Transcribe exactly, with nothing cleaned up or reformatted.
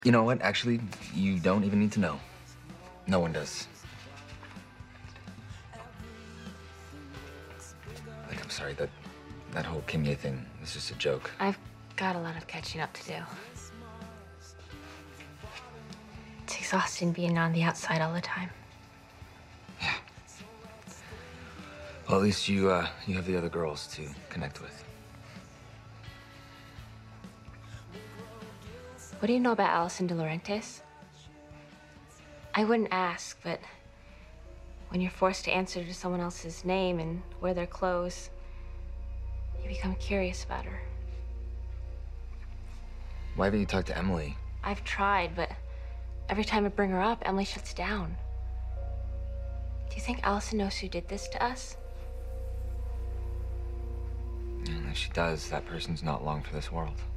You know what? Actually, you don't even need to know. No one does. Like, I'm sorry, that that whole Kimye thing was just a joke. I've got a lot of catching up to do. It's exhausting being on the outside all the time. Yeah. Well, at least you, uh, you have the other girls to connect with. What do you know about Alison De Laurentiis? I wouldn't ask, but when you're forced to answer to someone else's name and wear their clothes, you become curious about her. Why haven't you talked to Emily? I've tried, but every time I bring her up, Emily shuts down. Do you think Alison knows who did this to us? And if she does, that person's not long for this world.